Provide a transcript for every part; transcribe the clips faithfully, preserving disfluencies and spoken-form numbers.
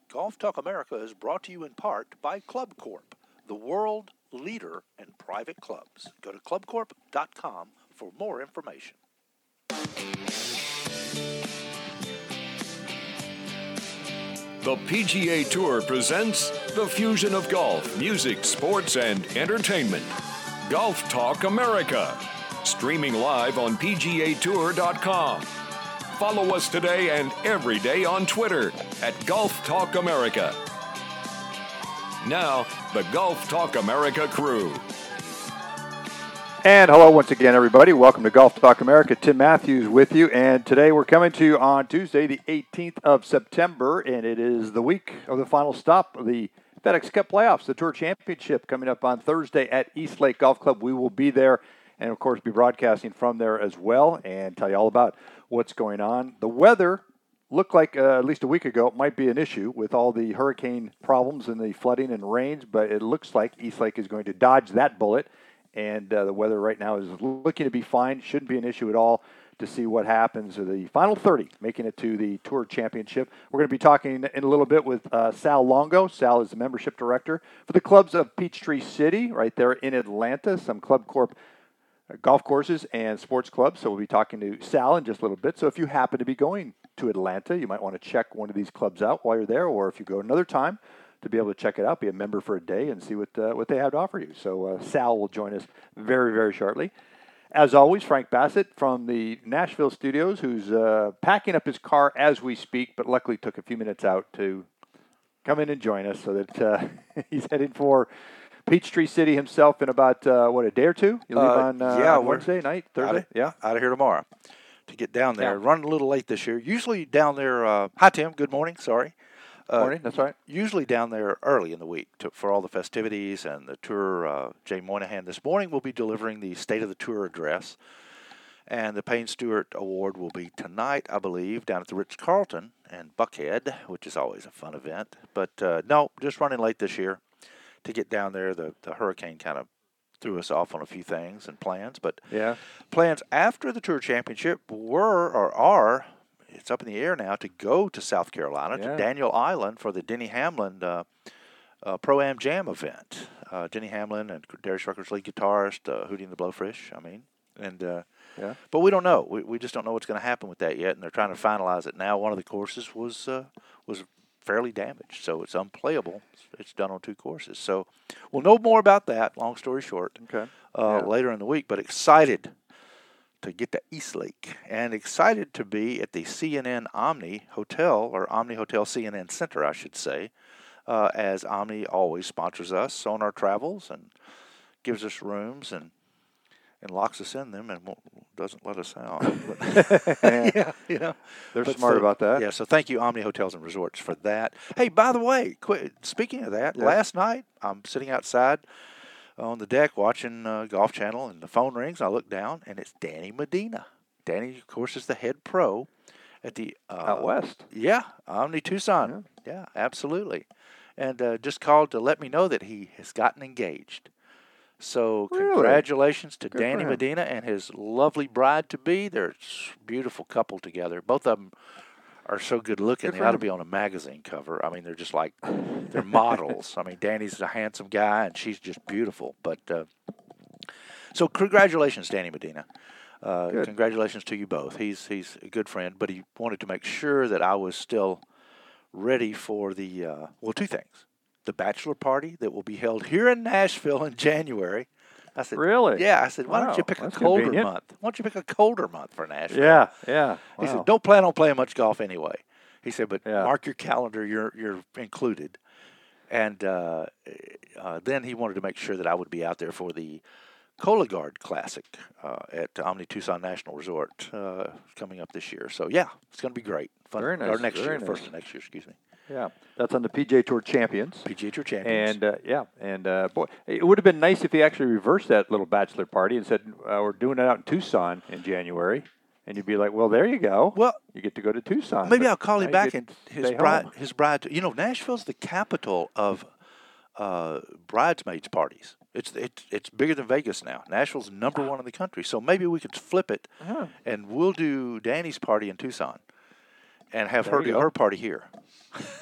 Golf Talk America is brought to you in part by Club Corp, the world leader in private clubs. Go to club corp dot com for more information. The P G A Tour presents the fusion of golf, music, sports, and entertainment. Golf Talk America. Streaming live on P G A Tour dot com. Follow us today and every day on Twitter at Golf Talk America. Now, the Golf Talk America crew. And hello once again, everybody. Welcome to Golf Talk America. Tim Matthews with you. And today we're coming to you on Tuesday, the eighteenth of September. And it is the week of the final stop of the FedEx Cup playoffs, the Tour Championship, coming up on Thursday at East Lake Golf Club. We will be there and, of course, be broadcasting from there as well and tell you all about what's going on. The weather looked like, uh, at least a week ago, it might be an issue with all the hurricane problems and the flooding and rains, but it looks like East Lake is going to dodge that bullet. And uh, the weather right now is looking to be fine. Shouldn't be an issue at all to see what happens to the final thirty, making it to the Tour Championship. We're going to be talking in a little bit with uh, Sal Longo. Sal is the membership director for the clubs of Peachtree City, right there in Atlanta, some Club Corp golf courses and sports clubs. So we'll be talking to Sal in just a little bit. So if you happen to be going to Atlanta, you might want to check one of these clubs out while you're there, or if you go another time, to be able to check it out, be a member for a day, and see what uh, what they have to offer you. So uh, Sal will join us very, very shortly. As always, Frank Bassett from the Nashville studios, who's uh, packing up his car as we speak, but luckily took a few minutes out to come in and join us so that uh, he's heading for Peachtree City himself in about, uh, what, a day or two? You leave Uh, on, uh, yeah, on we're Wednesday night, Thursday? Out of, yeah, out of here tomorrow to get down there. Yeah. Running a little late this year. Usually down there. Uh, hi, Tim. Good morning. Sorry. Uh, Morning, that's right. Usually down there early in the week to, for all the festivities and the tour. Uh, Jay Moynihan this morning will be delivering the State of the Tour address. And the Payne Stewart Award will be tonight, I believe, down at the Ritz-Carlton in Buckhead, which is always a fun event. But uh, no, just running late this year to get down there. The, the hurricane kind of threw us off on a few things and plans. But Yeah. plans after the Tour Championship were or are, it's up in the air now, to go to South Carolina, Yeah. to Daniel Island for the Denny Hamlin uh, uh, Pro-Am Jam event. Uh, Denny Hamlin and Darius Rucker's lead guitarist, uh, Hootie and the Blowfish, I mean. and uh, Yeah. But we don't know. We, we just don't know what's going to happen with that yet, and they're trying to finalize it now. One of the courses was uh, was fairly damaged, so it's unplayable. It's done on two courses. So we'll know more about that, long story short, Okay. uh, Yeah. later in the week. But excited to get to East Lake, and excited to be at the C N N Omni Hotel, or Omni Hotel C N N Center, I should say, uh, as Omni always sponsors us on our travels and gives us rooms and and locks us in them and won't, doesn't let us out. But, yeah, you know. They're But smart so- about that. Yeah, so thank you, Omni Hotels and Resorts, for that. Hey, by the way, qu- speaking of that, Yeah. last night I'm sitting outside on the deck watching uh, Golf Channel, and the phone rings. I look down, and it's Danny Medina. Danny, of course, is the head pro at the uh, Out west. Yeah, Omni Tucson. Yeah, absolutely. And uh, just called to let me know that he has gotten engaged. So Really? congratulations to Good for Danny him. Medina and his lovely bride-to-be. They're a s- beautiful couple together. Both of them are so good looking. Good They for ought to him. be on a magazine cover. I mean, they're just like, they're models. I mean, Danny's a handsome guy, and she's just beautiful. But uh, so congratulations, Danny Medina. Uh, Good. congratulations to you both. He's he's a good friend, but he wanted to make sure that I was still ready for the, uh, well, two things. The bachelor party that will be held here in Nashville in January. I said, Really? Yeah, I said, why don't you Wow, pick a that's colder convenient. month? Why don't you pick a colder month for Nashville? Yeah, yeah. He Wow. said, don't plan on playing much golf anyway. He said, but Yeah. mark your calendar, you're you're included. And uh, uh, then he wanted to make sure that I would be out there for the Cologuard Classic uh, at Omni Tucson National Resort uh, coming up this year. So, yeah, it's going to be great. Fun. Very nice, Or next very year, first nice. of next year, excuse me. Yeah, that's on the P G A Tour Champions. P G A Tour Champions. And, uh, yeah, and, uh, boy, it would have been nice if he actually reversed that little bachelor party and said, uh, we're doing it out in Tucson in January. And you'd be like, well, there you go. Well, you get to go to Tucson. maybe but I'll call now him you back get and to his stay bride, home. his bride. You know, Nashville's the capital of uh, bridesmaids parties. It's it's it's bigger than Vegas now. Nashville's number one in the country. So maybe we could flip it, Huh. and we'll do Danny's party in Tucson, and have There her you do go. her party here.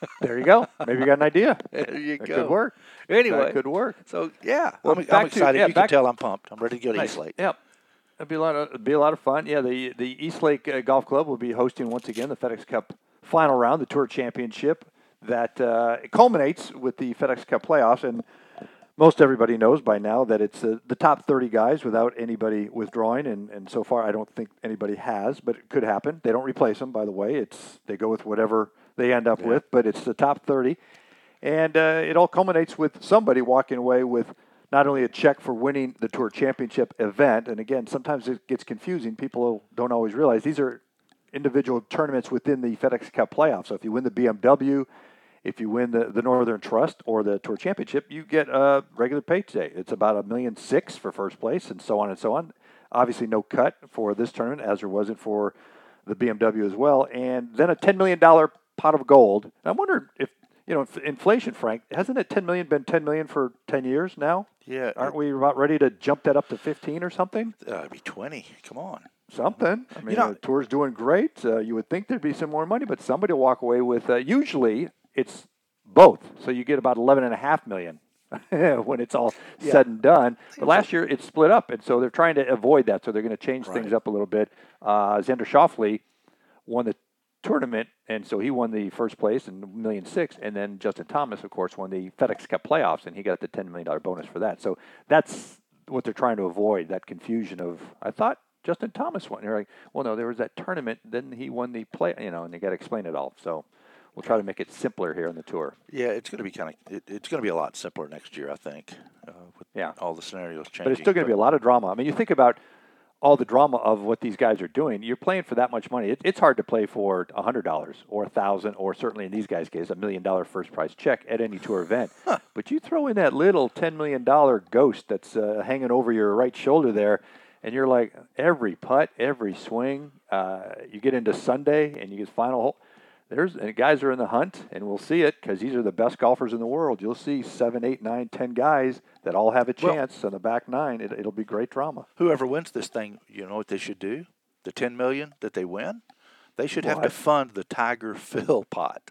There you go. Maybe you got an idea. There you That go. could work. Anyway, That could work. So yeah, Well, I'm, back I'm to- excited. yeah, you can back- tell I'm pumped. I'm ready to go to Nice. Eastlake. Yep. It'd be a lot of it'd be a lot of fun. Yeah, the the Eastlake uh, Golf Club will be hosting once again the FedEx Cup final round, the Tour Championship that uh, culminates with the FedEx Cup playoffs. And most everybody knows by now that it's uh, the top thirty guys without anybody withdrawing. And, and so far, I don't think anybody has, but it could happen. They don't replace them, by the way. It's they go with whatever they end up Yeah. with, but it's the top thirty. And uh, it all culminates with somebody walking away with not only a check for winning the Tour Championship event, and again, sometimes it gets confusing. People don't always realize these are individual tournaments within the FedEx Cup playoffs. So if you win the B M W, if you win the, the Northern Trust or the Tour Championship, you get a regular payday. It's about a million six for first place, and so on and so on. Obviously, no cut for this tournament, as there wasn't for the B M W as well. And then a ten million dollars pot of gold. And I wonder if, you know, inflation, Frank, hasn't it ten million dollars been ten million dollars for ten years now? Yeah, Aren't we about ready to jump that up to fifteen or something? Uh, it'd be twenty. Come on. Something. I mean, know- the tour's doing great. Uh, you would think there'd be some more money, but somebody will walk away with. Uh, usually, it's both, so you get about eleven and a half million when it's all Yeah. said and done. But last year it split up, and so they're trying to avoid that. So they're going to change things Right. up a little bit. Uh, Xander Schauffele won the tournament, and so he won the first place and million six, and then Justin Thomas, of course, won the FedEx Cup playoffs, and he got the ten million dollar bonus for that. So that's what they're trying to avoid, that confusion of, I thought Justin Thomas won. You're like, well, no, there was that tournament, then he won the play, you know, and they got to explain it all. So we'll try to make it simpler here on the tour. Yeah, it's going to be kind of. It, it's going to be a lot simpler next year, I think. Uh, with Yeah. all the scenarios changing. But it's still going to be a lot of drama. I mean, you think about all the drama of what these guys are doing. You're playing for that much money. It, it's hard to play for one hundred dollars or one thousand dollars or certainly in these guys' case, a million dollar first prize check at any tour event. Huh. But you throw in that little ten million dollars ghost that's uh, hanging over your right shoulder there, and you're like, every putt, every swing, uh, you get into Sunday and you get final hole. There's and guys are in the hunt, and we'll see it because these are the best golfers in the world. You'll see seven, eight, nine, ten guys that all have a Well- chance on the back nine. It, it'll be great drama. Whoever wins this thing, you know what they should do? The ten million that they win, they should have to What? fund the Tiger Phil pot.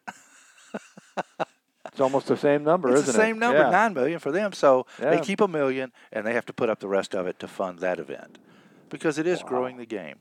It's almost the same number, It's isn't the it? same number, Yeah. nine million for them. So they Yeah. keep a million, and they have to put up the rest of it to fund that event because it is Wow. growing the game.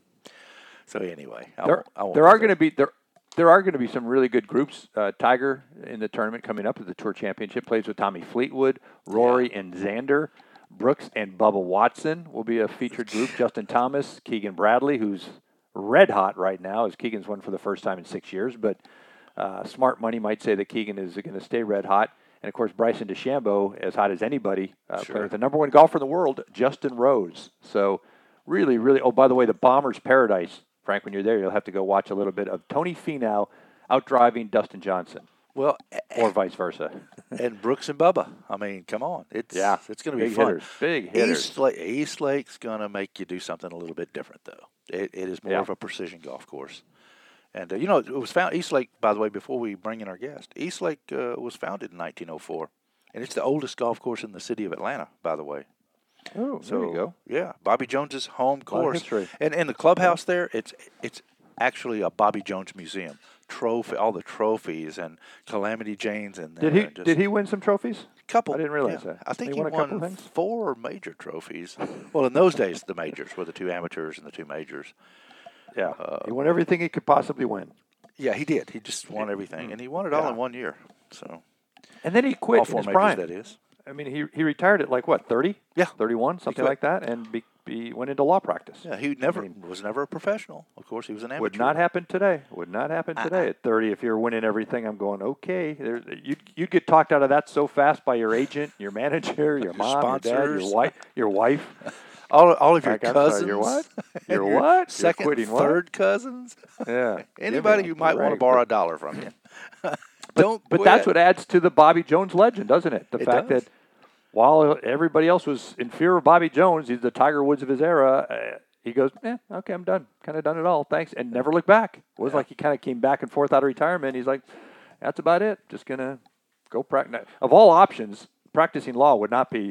So anyway, I There, won't- I won't there go are there. going to be there. There are going to be some really good groups. Uh, Tiger in the tournament coming up at the Tour Championship plays with Tommy Fleetwood, Rory and Xander. Brooks and Bubba Watson will be a featured group. Justin Thomas, Keegan Bradley, who's red hot right now, as Keegan's won for the first time in six years. But uh, smart money might say that Keegan is going to stay red hot. And, of course, Bryson DeChambeau, as hot as anybody, uh, Sure. playing with the number one golfer in the world, Justin Rose. So really, really, oh, by the way, the Bombers' Paradise, Frank, when you're there, you'll have to go watch a little bit of Tony Finau out-driving Dustin Johnson, Well, or vice versa. and Brooks and Bubba. I mean, come on, it's Yeah. it's going to be Big fun. hitters. Big hitters. East Lake, East Lake's going to make you do something a little bit different, though. It, it is more Yeah. of a precision golf course. And, uh, you know, it was found, East Lake, by the way, before we bring in our guest, East Lake uh, was founded in nineteen oh four. And it's the oldest golf course in the city of Atlanta, by the way. Oh, So, there you go. yeah, Bobby Jones's home of course. history. And in the clubhouse there, it's it's actually a Bobby Jones museum. Trophy, all the trophies and Calamity Jane's in there. Did he and just did he win some trophies? Couple. I didn't realize yeah. that. I think He he, won a couple won things? four major trophies. Well, in those days, the majors were the two amateurs and the two majors. Yeah, Uh, he won everything he could possibly win. Yeah, he did. He just won everything, and he won it all Yeah. in one year. So And then he all quit in four his majors, prime. that is. I mean, he he retired at like what, thirty? Yeah. thirty-one, something quit. like that, and be, be went into law practice. Yeah, he never I mean, was never a professional. Of course, he was an amateur. Would not happen today. Would not happen Uh-uh. today at thirty. If you're winning everything, I'm going okay. There, you'd you'd get talked out of that so fast by your agent, your manager, your mom, your dad, sponsors. your wife, your wife. All, all of your Frank, I'm sorry, cousins. your what? and Your what? You're Second, quitting what? third cousins. Yeah. Anybody Give who me might a want to break. borrow a dollar from you. Don't. But quit. that's what adds to the Bobby Jones legend, doesn't it? The It fact does. that while everybody else was in fear of Bobby Jones, he's the Tiger Woods of his era. Uh, he goes, "Yeah, okay, I'm done. Kind of done it all. Thanks," and never looked back. It was Yeah. like he kind of came back and forth out of retirement. He's like, "That's about it. Just gonna go practice." Of all options, practicing law would not be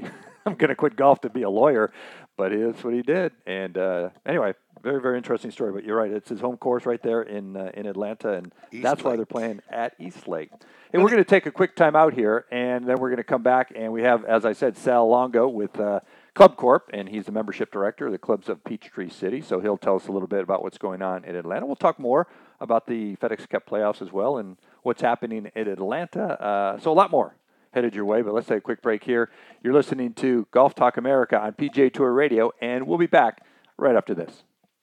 I'm going to quit golf to be a lawyer, but that's what he did. And uh, anyway, very, very interesting story. But you're right. It's his home course right there in uh, in Atlanta, and East that's why Lake. they're playing at East Lake. Hey, we're going to take a quick time out here, and then we're going to come back, and we have, as I said, Sal Longo with uh, Club Corp, and he's the membership director of the clubs of Peachtree City. So he'll tell us a little bit about what's going on in Atlanta. We'll talk more about the FedEx Cup playoffs as well and what's happening in Atlanta. Uh, so a lot more headed your way, but let's take a quick break here. You're listening to Golf Talk America on P G A Tour Radio, and we'll be back right after this.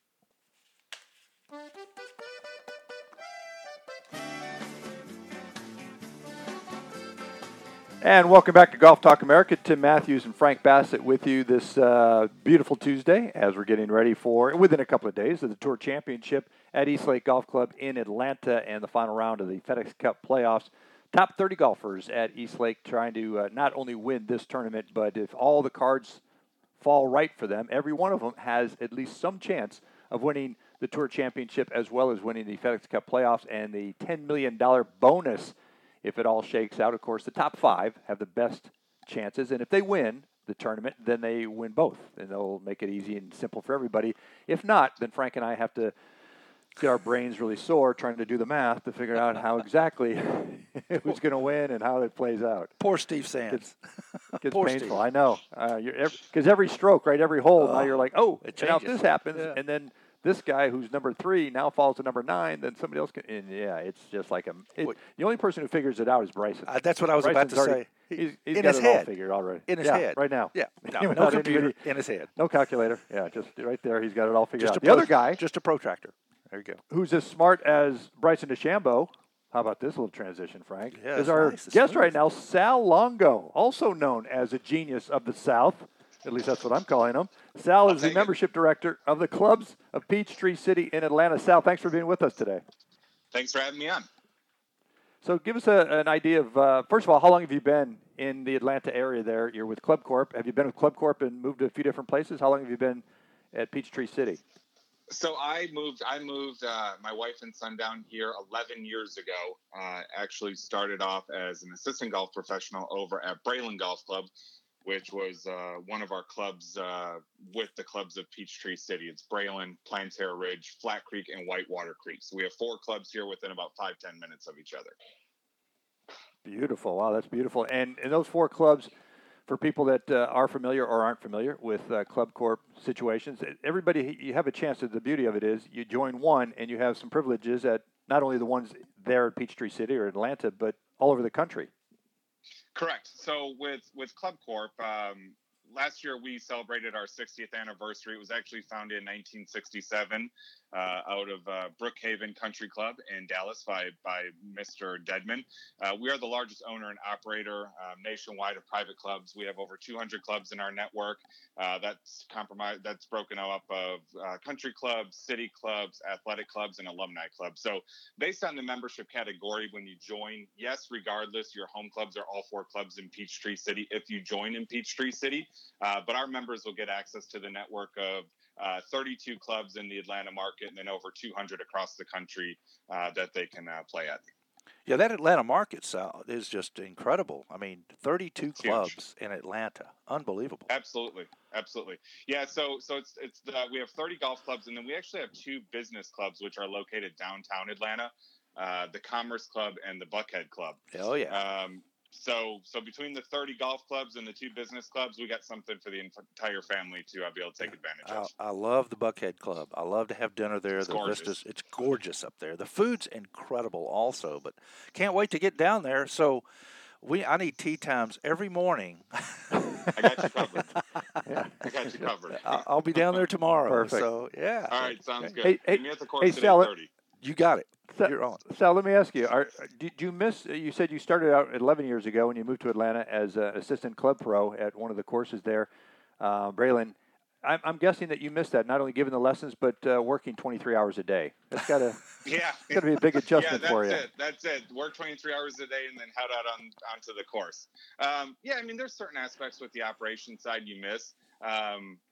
And welcome back to Golf Talk America. Tim Matthews and Frank Bassett with you this uh, beautiful Tuesday as we're getting ready for, within a couple of days, of the Tour Championship at East Lake Golf Club in Atlanta and the final round of the FedEx Cup playoffs. Top thirty golfers at East Lake trying to uh, not only win this tournament, but if all the cards fall right for them, every one of them has at least some chance of winning the Tour Championship as well as winning the FedEx Cup playoffs and the ten million dollars bonus if it all shakes out. Of course, the top five have the best chances, and if they win the tournament, then they win both, and they'll make it easy and simple for everybody. If not, then Frank and I have to get our brains really sore trying to do the math to figure out how exactly who's going to win and how it plays out. Poor Steve Sands. It gets Poor painful. Steve. I know. Because uh, every, every stroke, right, every hole, Oh, now you're like, oh, it and now if changes. this happens, Yeah. and then this guy who's number three now falls to number nine, then somebody else can. And yeah, it's just like a. It, What- the only person who figures it out is Bryson. Uh, that's what I was about Bryson's to already- say. He- He's, he's in got his it head. all figured already. In his yeah, head. right now. Yeah. No, Without no computer. anybody- In his head. No calculator. Yeah, just right there. He's got it all figured Just out. a The other pro- guy, Just a protractor. There you go. who's as smart as Bryson DeChambeau. How about this little transition, Frank? Yeah, is it's our nice. It's guest smooth. right now, Sal Longo, also known as a genius of the South. At least that's what I'm calling him. Sal is the take it. membership director of the clubs of Peachtree City in Atlanta. Sal, thanks for being with us today. Thanks for having me on. So give us a, an idea of, uh, first of all, how long have you been in the Atlanta area there? You're with Club Corp. Have you been with Club Corp and moved to a few different places? How long have you been at Peachtree City? So I moved. I moved uh, my wife and son down here eleven years ago. Uh, actually started off as an assistant golf professional over at Braylon Golf Club, which was uh, one of our clubs uh, with the clubs of Peachtree City. It's Braylon, Planterre Ridge, Flat Creek, and Whitewater Creek. So we have four clubs here within about five ten minutes of each other. Beautiful. Wow, that's beautiful. And in those four clubs, for people that uh, are familiar or aren't familiar with uh, Club Corp situations, everybody, you have a chance. The beauty of it is you join one and you have some privileges at not only the ones there at Peachtree City or Atlanta, but all over the country. Correct. So with with Club Corp, um, last year we celebrated our sixtieth anniversary. It was actually founded in nineteen sixty-seven uh, out of uh, Brookhaven Country Club in Dallas by, by Mister Dedman. Uh, we are the largest owner and operator um, nationwide of private clubs. We have over two hundred clubs in our network. Uh, that's compromised. That's broken up of uh, country clubs, city clubs, athletic clubs, and alumni clubs. So based on the membership category, when you join, yes, regardless, your home clubs are all four clubs in Peachtree City if you join in Peachtree City. Uh, but our members will get access to the network of uh, thirty-two clubs in the Atlanta market and then over two hundred across the country uh, that they can uh, play at. Yeah, that Atlanta market, Sal, is just incredible. I mean, thirty-two Huge. clubs in Atlanta. Unbelievable. Absolutely. Absolutely. Yeah. So, so it's, it's the, we have thirty golf clubs, and then we actually have two business clubs, which are located downtown Atlanta, uh, the Commerce Club and the Buckhead Club. Oh, yeah. Um, so, so between the thirty golf clubs and the two business clubs, we got something for the entire family to uh, be able to take advantage I, of. I love the Buckhead Club. I love to have dinner there. It's the gorgeous. vistas, it's gorgeous up there. The food's incredible also, but can't wait to get down there. So we I need tea times every morning. I got you covered. Yeah. I got you covered. I'll, I'll be down there tomorrow. Perfect. So, yeah. All right, sounds good. Hey, hey, Meet me at the course hey, today Sal, at thirty. You got it. Sa- You're on. Sal, let me ask you: are, Did you miss? You said you started out eleven years ago when you moved to Atlanta as an assistant club pro at one of the courses there, uh, Braylon. I'm, I'm guessing that you missed that, not only giving the lessons, but uh, working twenty-three hours a day. That's got to Yeah. got to be a big adjustment yeah, that's for you. it. That's it. Work twenty-three hours a day and then head out on onto the course. Um, yeah, I mean, there's certain aspects with the operation side you miss. Um,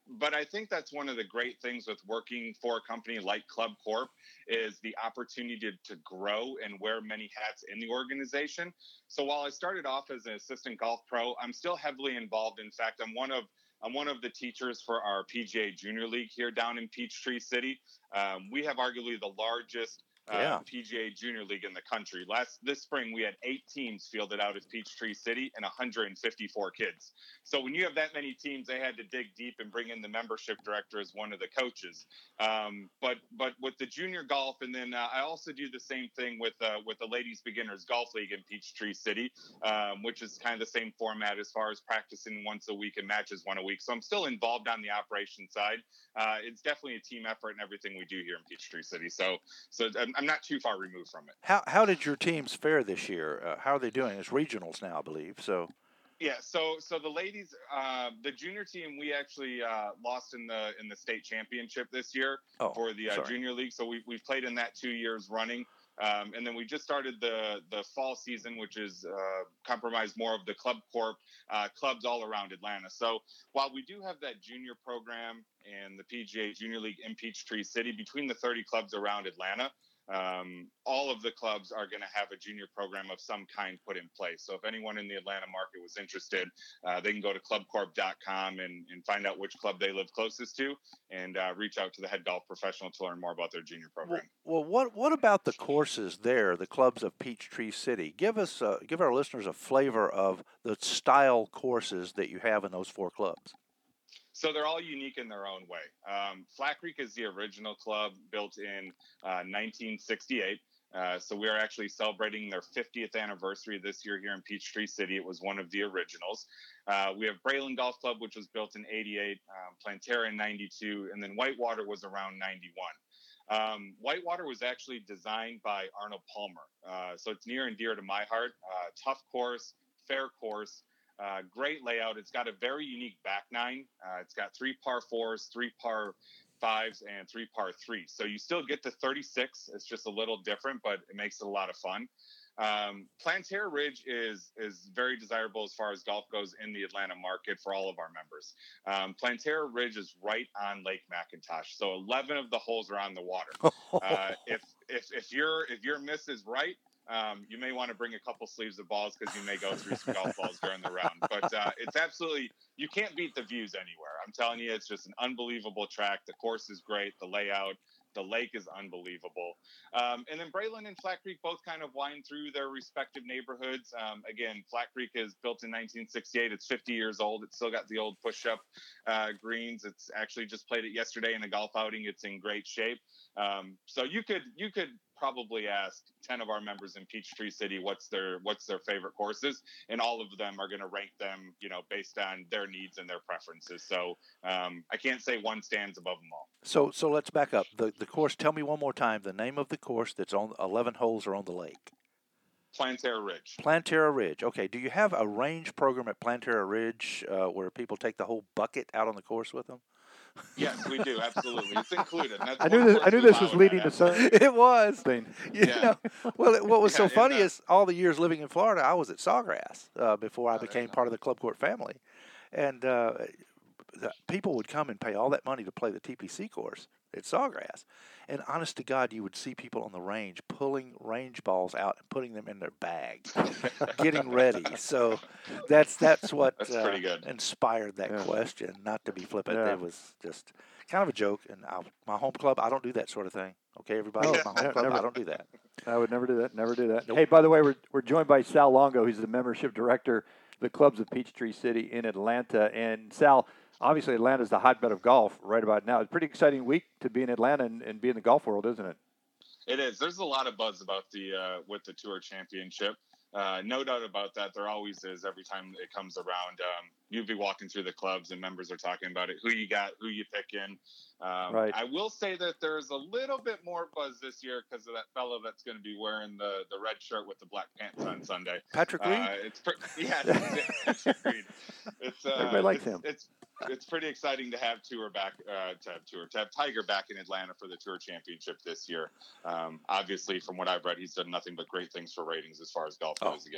but I think that's one of the great things with working for a company like Club Corp is the opportunity to, to grow and wear many hats in the organization. So while I started off as an assistant golf pro, I'm still heavily involved. In fact, I'm one of I'm one of the teachers for our P G A Junior League here down in Peachtree City. Um, we have arguably the largest uh, Yeah. P G A Junior League in the country. Last this spring, we had eight teams fielded out of Peachtree City and one hundred fifty-four kids. So when you have that many teams, they had to dig deep and bring in the membership director as one of the coaches. Um, but but with the junior golf, and then uh, I also do the same thing with uh, with the Ladies Beginners Golf League in Peachtree City, um, which is kind of the same format as far as practicing once a week and matches one a week. So I'm still involved on the operation side. Uh, it's definitely a team effort in everything we do here in Peachtree City. So so I'm, I'm not too far removed from it. How how did your teams fare this year? Uh, how are they doing? It's regionals now, I believe. So. Yeah, so so the ladies, uh, the junior team, we actually uh, lost in the in the state championship this year Oh, for the uh, sorry. junior league. So we we've played in that two years running, um, and then we just started the the fall season, which is uh, comprised more of the Club Corp uh, clubs all around Atlanta. So while we do have that junior program and the P G A Junior League in Peachtree City, between the thirty clubs around Atlanta, Um, all of the clubs are going to have a junior program of some kind put in place. So if anyone in the Atlanta market was interested, uh, they can go to club corp dot com and, and find out which club they live closest to and uh, reach out to the head golf professional to learn more about their junior program. Well, well what what about the courses there, the clubs of Peachtree City? Give us, uh, give our listeners a flavor of the style courses that you have in those four clubs. So they're all unique in their own way. Um, Flat Creek is the original club built in uh, nineteen sixty-eight. Uh, so we are actually celebrating their fiftieth anniversary this year here in Peachtree City. It was one of the originals. Uh, we have Braylon Golf Club, which was built in eighty-eight, um, Planterra in ninety-two, and then Whitewater was around ninety-one. Um, Whitewater was actually designed by Arnold Palmer. Uh, so it's near and dear to my heart. Uh, tough course, fair course. Uh, great layout. It's got a very unique back nine. Uh, it's got three par fours, three par fives, and three par threes. So you still get to thirty-six. It's just a little different, but it makes it a lot of fun. Um, Planterra Ridge is is very desirable as far as golf goes in the Atlanta market for all of our members. Um, Planterra Ridge is right on Lake McIntosh, so eleven of the holes are on the water. Uh, if if if your if your miss is right, Um, you may want to bring a couple sleeves of balls because you may go through some golf balls during the round. But uh, it's absolutely, you can't beat the views anywhere. I'm telling you, it's just an unbelievable track. The course is great. The layout, the lake is unbelievable. Um, and then Braylon and Flat Creek both kind of wind through their respective neighborhoods. Um, again, Flat Creek is built in nineteen sixty-eight. It's fifty years old. It's still got the old push-up uh, greens. It's actually just played it yesterday in a golf outing. It's in great shape. Um, so you could, you could, probably ask ten of our members in Peachtree City what's their what's their favorite courses, and all of them are going to rank them, you know, based on their needs and their preferences. So um, I can't say one stands above them all. So so let's back up. The the course, tell me one more time the name of the course that's on eleven holes are on the lake. Planterra Ridge. Planterra Ridge. Okay. Do you have a range program at Planterra Ridge uh, where people take the whole bucket out on the course with them? Yes, we do. Absolutely. It's included. That's I knew this, I knew this was leading to something. It was. Thing. You Yeah. know, well, it- what was so Yeah, funny and, uh, is all the years living in Florida, I was at Sawgrass uh, before I Oh, there became you go. part of the Club Court family. And uh, the people would come and pay all that money to play the T P C course at Sawgrass. And honest to God, you would see people on the range pulling range balls out and putting them in their bags, getting ready. So that's that's what That's uh, pretty good. inspired that Yeah. question. Not to be flippant, Yeah. it was just kind of a joke. And I, my home club, I don't do that sort of thing. Okay, everybody, No, my home ne- club, never. I don't do that. I would never do that. Never do that. Nope. Hey, by the way, we're we're joined by Sal Longo. He's the membership director of the clubs of Peachtree City in Atlanta. And Sal, obviously Atlanta's the hotbed of golf right about now. It's a pretty exciting week to be in Atlanta and, and be in the golf world, isn't it? It is. There's a lot of buzz about the uh, with the Tour Championship. Uh, no doubt about that. There always is every time it comes around. Um, you'll be walking through the clubs and members are talking about it. Who you got? Who you picking? Um, Right. I will say that there's a little bit more buzz this year because of that fellow that's going to be wearing the, the red shirt with the black pants on Sunday. Patrick Reed? Uh, it's pre- yeah, it's, Patrick Reed. It's, uh, Everybody likes it's, him. It's it's pretty exciting to have Tour back, uh, to have Tour, to have Tiger back in Atlanta for the Tour Championship this year. Um, obviously, from what I've read, he's done nothing but great things for ratings as far as golf Oh. goes again.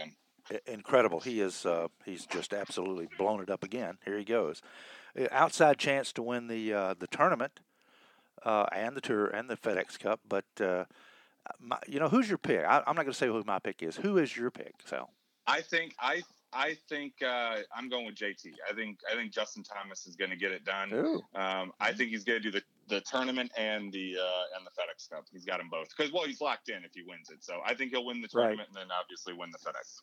I- incredible. He is. Uh, he's just absolutely blown it up again. Here he goes. Uh, Outside chance to win the uh, the tournament uh, and the tour and the FedEx Cup. But uh, my, you know, who's your pick? I, I'm not going to say who my pick is. Who is your pick, Sal? I think I I think uh, I'm going with J T. I think I think Justin Thomas is going to get it done. Ooh. Um, I think he's going to do the, the tournament and the uh, and the FedEx Cup. He's got them both because well, he's locked in if he wins it. So I think he'll win the tournament Right. and then obviously win the FedEx.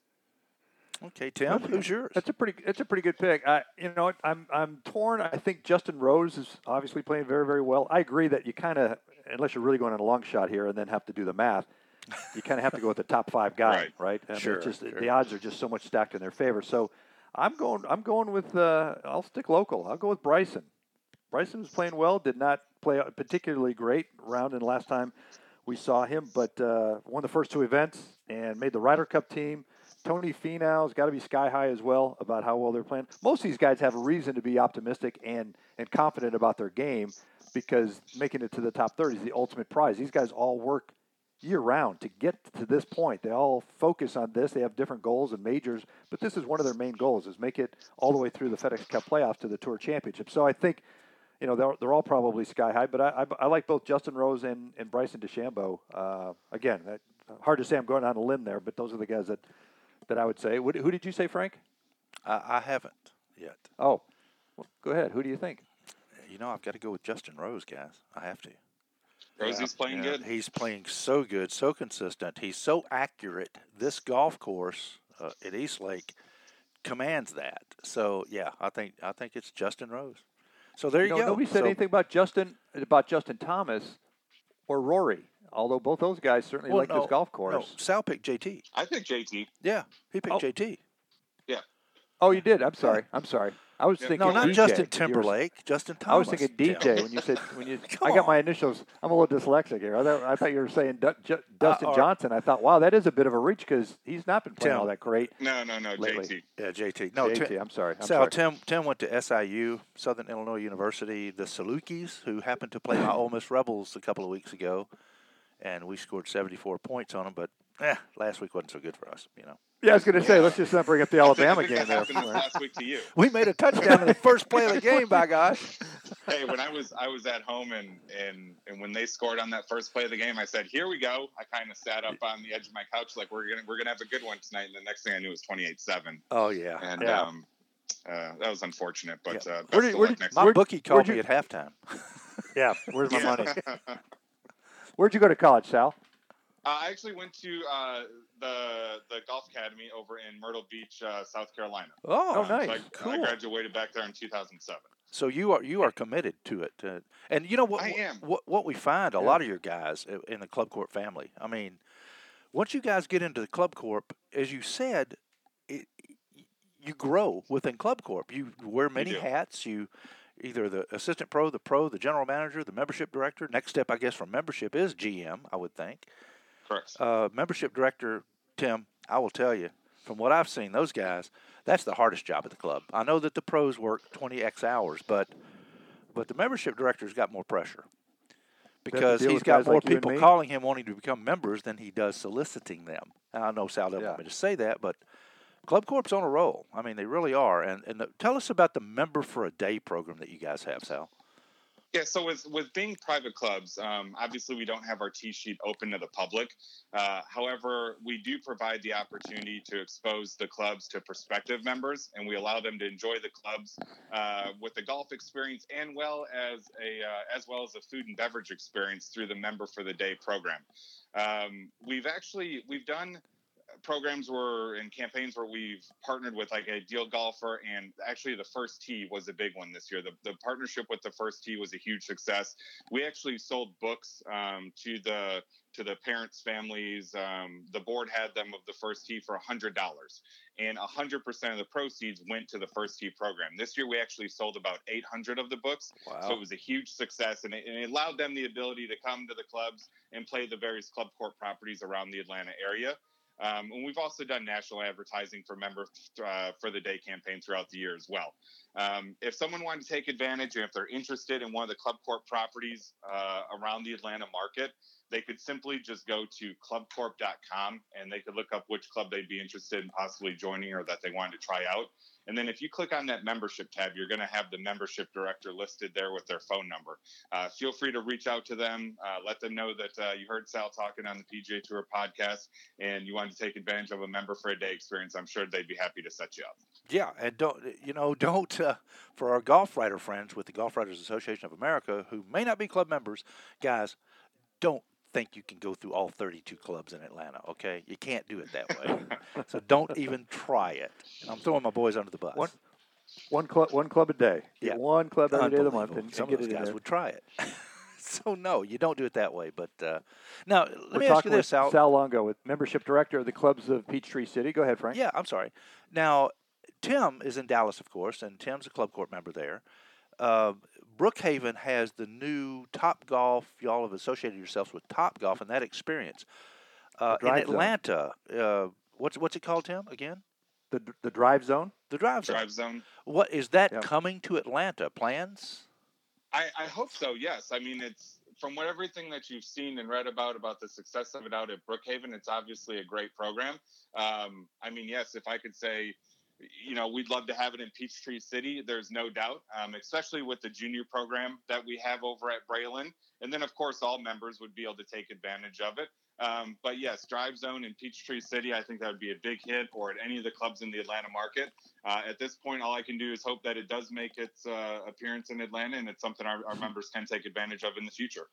Okay, Tim, who's yours? That's a pretty. That's a pretty good pick. I, you know, what, I'm I'm torn. I think Justin Rose is obviously playing very very well. I agree that you kind of, unless you're really going on a long shot here and then have to do the math, you kind of have to go with the top five guy, Right. right? I mean, Sure, it's just, sure. The odds are just so much stacked in their favor. So I'm going. I'm going with. Uh, I'll stick local. I'll go with Bryson. Bryson was playing well. Did not play particularly great round in the last time we saw him, but uh, won the first two events and made the Ryder Cup team. Tony Finau's got to be sky high as well about how well they're playing. Most of these guys have a reason to be optimistic and, and confident about their game because making it to the top thirty is the ultimate prize. These guys all work year-round to get to this point. They all focus on this. They have different goals and majors, but this is one of their main goals is make it all the way through the FedEx Cup playoffs to the Tour Championship. So I think, you know, they're, they're all probably sky high, but I, I, I like both Justin Rose and, and Bryson DeChambeau. Uh, again, that, hard to say I'm going on a limb there, but those are the guys that, that I would say. What, who did you say, Frank? I, I haven't yet. Oh, well, go ahead. Who do you think? You know, I've got to go with Justin Rose, guys. I have to. Rosie's playing Yeah, good. He's playing so good, so consistent. He's so accurate. This golf course uh, at East Lake commands that. So yeah, I think I think it's Justin Rose. So there you, know, go. Nobody said So- anything about Justin about Justin Thomas or Rory, although both those guys certainly Well, like no, this golf No, course. Sal picked J T. I think J T. Yeah, he picked Oh. J T. Oh, you did. I'm sorry. I'm sorry. I was Yeah. thinking No, not D J. Justin You were- Timberlake. Justin I was Thomas. thinking D J Tim. when you said when you. Come I got my on. initials. I'm a little dyslexic here. I thought, I thought you were saying Du- Ju- Dustin or- Johnson. I thought, wow, that is a bit of a reach because he's not been playing Tim. all that great. No, no, no, Lately. J T. Yeah, J T. No, J T, Tim, I'm sorry. I'm Sal, sorry. Tim, Tim went to S I U, Southern Illinois University, the Salukis, who happened to play my Ole Miss Rebels a couple of weeks ago, and we scored seventy-four points on them. But eh, last week wasn't so good for us, you know. Yeah, I was going to say, let's just not bring up the Alabama I think game that there. happened this last week to you. We made a touchdown in the first play of the game, by gosh. Hey, when I was I was at home and and and when they scored on that first play of the game, I said, "Here we go." I kind of sat up on the edge of my couch like we're gonna we're gonna have a good one tonight. And the next thing I knew it was twenty-eight seven, Oh yeah. and Yeah. um, uh, that was unfortunate. But Yeah. uh, best Where did- of where luck did- next My Where'd- bookie called where'd me you- at halftime. Yeah, where's my Yeah. money? Where'd you go to college, Sal? Uh, I actually went to uh, the the golf academy over in Myrtle Beach, uh, South Carolina. Oh, Oh, nice. So I, Cool. I graduated back there in two thousand seven. So you are you are committed to it, uh, and you know what? I am. What what we find a Yeah. lot of your guys i- in the Club Corp family. I mean, once you guys get into the Club Corp, as you said, it, you grow within Club Corp. You wear many do. hats. You either the assistant pro, the pro, the general manager, the membership director. Next step, I guess, from membership is G M. I would think. Correct. Uh, membership director Tim, I will tell you, from what I've seen, those guys, that's the hardest job at the club. I know that the pros work twenty x hours, but but the membership director's got more pressure because deal he's with got guys more like you and people me? calling him wanting to become members than he does soliciting them. And I know Sal doesn't Yeah. want me to say that, but Club Corp's on a roll. I mean, they really are. And and the, tell us about the member for a day program that you guys have, Sal. Yeah, so with, with being private clubs, um, obviously we don't have our tee sheet open to the public. Uh, however, we do provide the opportunity to expose the clubs to prospective members, and we allow them to enjoy the clubs uh, with the golf experience and well as a uh, as well as a food and beverage experience through the Member for the Day program. Um, we've actually we've done programs where and campaigns where we've partnered with like a deal golfer, and actually the First Tee was a big one this year. The, the partnership with the First Tee was a huge success. We actually sold books um, to the to the parents' families. Um, the board had them of the First Tee for one hundred dollars, and one hundred percent of the proceeds went to the First Tee program. This year we actually sold about eight hundred of the books, Wow. so it was a huge success, and it, and it allowed them the ability to come to the clubs and play the various Club Corp properties around the Atlanta area. Um, and we've also done national advertising for Member uh, for the Day campaign throughout the year as well. Um, if someone wanted to take advantage and if they're interested in one of the Club Corp properties uh, around the Atlanta market, they could simply just go to club corp dot com and they could look up which club they'd be interested in possibly joining or that they wanted to try out. And then if you click on that membership tab, you're going to have the membership director listed there with their phone number. Uh, feel free to reach out to them. Uh, let them know that uh, you heard Sal talking on the P G A Tour podcast and you wanted to take advantage of a member for a day experience. I'm sure they'd be happy to set you up. Yeah, and don't, you know, don't, uh, for our golf writer friends with the Golf Writers Association of America who may not be club members, guys, don't think you can go through all thirty-two clubs in Atlanta, okay? You can't do it that way. So don't even try it. And I'm throwing my boys under the bus. One, one club, one club a day. Yeah. Get one club every day of the month, and, Some and get of those it in guys there. would try it. So no, you don't do it that way. But uh, now let We're me ask you talking this, with Sal. Sal Longo, with membership director of the clubs of Peachtree City. Go ahead, Frank. Yeah, I'm sorry. Now Tim is in Dallas, of course, and Tim's a Club Corp member there. Uh, Brookhaven has the new Top Golf. Y'all have associated yourselves with Top Golf and that experience. Uh, in Drive Zone. Atlanta, uh, what's what's it called, Tim? Again, The the drive zone. the Drive Zone. Drive Zone. What is that Yep. coming to Atlanta? Plans? I, I hope so. Yes. I mean, it's from what everything that you've seen and read about about the success of it out at Brookhaven. It's obviously a great program. Um, I mean, yes, if I could say, you know, we'd love to have it in Peachtree City. There's no doubt, um, especially with the junior program that we have over at Braylon. And then, of course, all members would be able to take advantage of it. Um, but yes, Drive Zone in Peachtree City, I think that would be a big hit, or at any of the clubs in the Atlanta market. Uh, at this point, all I can do is hope that it does make its uh, appearance in Atlanta, and it's something our, our members can take advantage of in the future.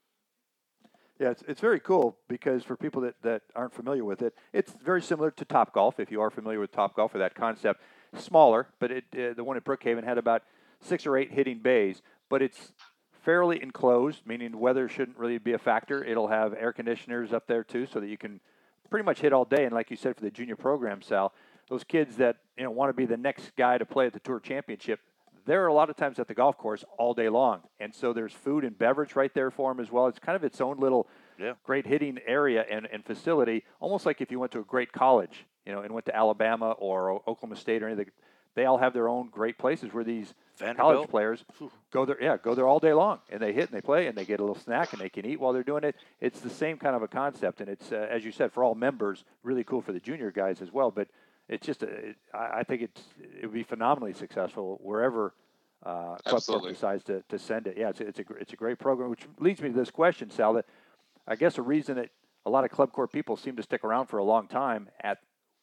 Yeah, it's, it's very cool because for people that, that aren't familiar with it, it's very similar to Top Golf. If you are familiar with Top Golf or that concept, smaller, but it uh, the one at Brookhaven had about six or eight hitting bays, but it's fairly enclosed, meaning weather shouldn't really be a factor. It'll have air conditioners up there too, so that you can pretty much hit all day. And like you said, for the junior program, Sal, those kids that you know want to be the next guy to play at the Tour Championship, they're a lot of times at the golf course all day long. And so there's food and beverage right there for them as well. It's kind of its own little Yeah. great hitting area and, and facility, almost like if you went to a great college, you know, and went to Alabama or Oklahoma State or anything. They all have their own great places where these college Vanderbilt. players go there. Yeah, go there all day long, and they hit and they play and they get a little snack and they can eat while they're doing it. It's the same kind of a concept, and it's uh, as you said, for all members, really cool for the junior guys as well. But it's just, a, it, I, I think it's it would be phenomenally successful wherever uh, Club Corp decides to, to send it. Yeah, it's a, it's a gr- it's a great program, which leads me to this question, Sal. That I guess a reason that a lot of Club Corp people seem to stick around for a long time at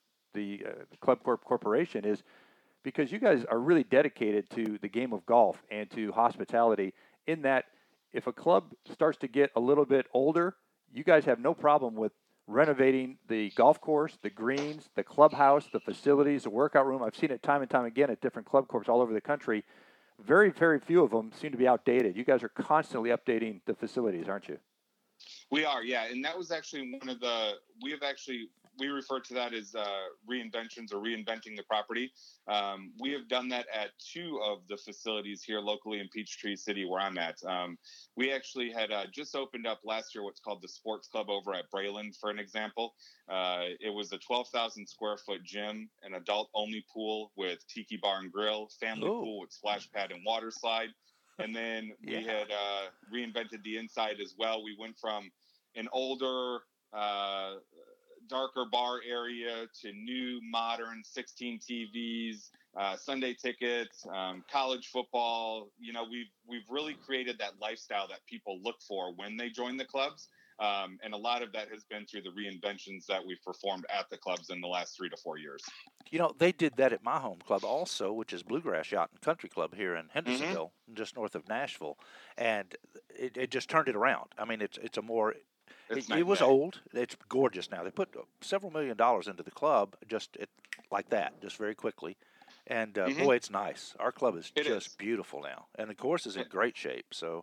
the uh, Club Corp Corporation is because you guys are really dedicated to the game of golf and to hospitality, in that if a club starts to get a little bit older, you guys have no problem with renovating the golf course, the greens, the clubhouse, the facilities, the workout room. I've seen it time and time again at different club corps all over the country. Very, very few of them seem to be outdated. You guys are constantly updating the facilities, aren't you? We are, yeah. And that was actually one of the, we have actually, we refer to that as uh, reinventions or reinventing the property. Um, we have done that at two of the facilities here locally in Peachtree City where I'm at. Um, we actually had uh, just opened up last year what's called the Sports Club over at Braylon, for an example. Uh, it was a twelve thousand square foot gym, an adult only pool with tiki bar and grill, family Ooh. pool with splash pad and water slide. And then we Yeah. had uh, reinvented the inside as well. We went from an older, uh, darker bar area to new, modern sixteen T Vs, uh, Sunday tickets, um, college football. You know, we've we've really created that lifestyle that people look for when they join the clubs. Um, and a lot of that has been through the reinventions that we've performed at the clubs in the last three to four years. You know, they did that at my home club also, which is Bluegrass Yacht and Country Club here in Hendersonville, just north of Nashville. And it, it just turned it around. I mean, it's it's a more, It's it, night it and was day. old. It's gorgeous now. They put several million dollars into the club just it, like that, just very quickly. And, uh, Mhm. boy, it's nice. Our club is It just is. beautiful now. And the course is in great shape. So